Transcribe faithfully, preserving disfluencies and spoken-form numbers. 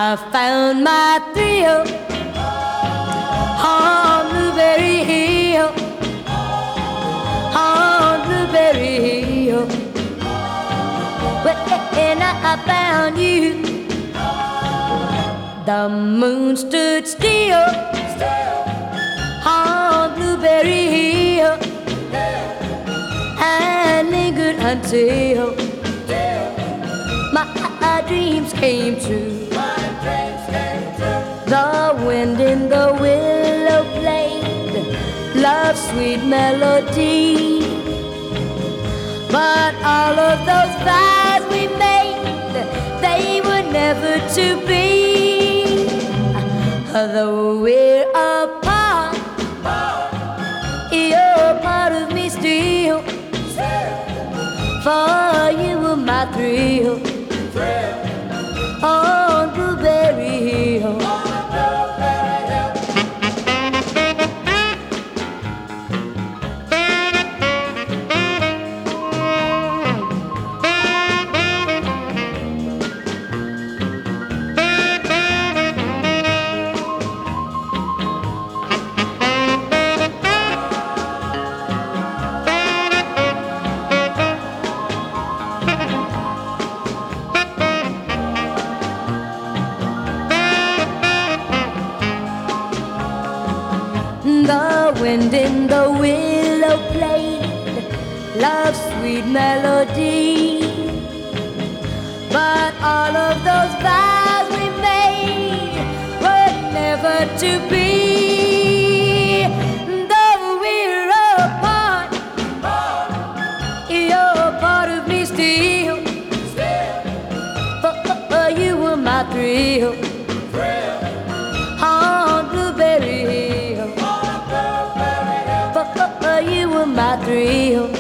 I found my thrill on Blueberry Hill, on Blueberry Hill. When I found you, the moon stood still on Blueberry Hill and lingered until my dreams came true. The wind in the willow played love's sweet melody, but all of those vows we made, they were never to be. Though we're apart, you're part of me still. For you were my thrill on Blueberry Hill. The wind in the willow played love's sweet melody, but all of those vows we made were never to be. Though we're apart, you're part of me still. For you were my thrill on Blueberry Hill. You were my thrill